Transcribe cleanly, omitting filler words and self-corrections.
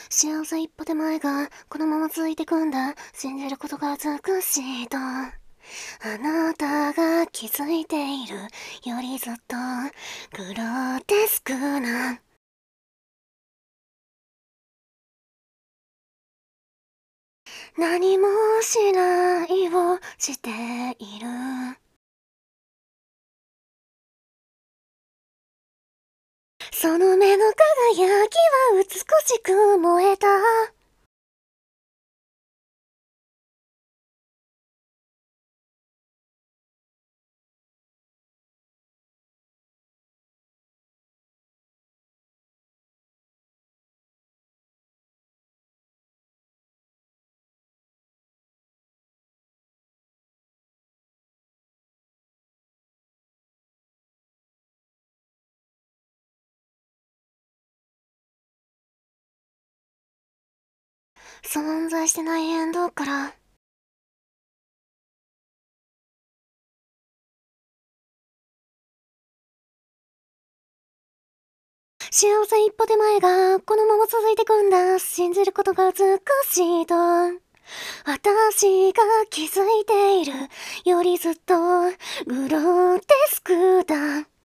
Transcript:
幸せ一歩手前がこのまま続いてくんだ。信じることが美しいとあなたが気づいているよりずっとグロテスクな何もしないをしている。その目の輝きは美しく燃えた。存在してないエンドから幸せ一歩手前がこのまま続いてくんだ。信じることが美しいと私が気づいているよりずっとグロテスクだ。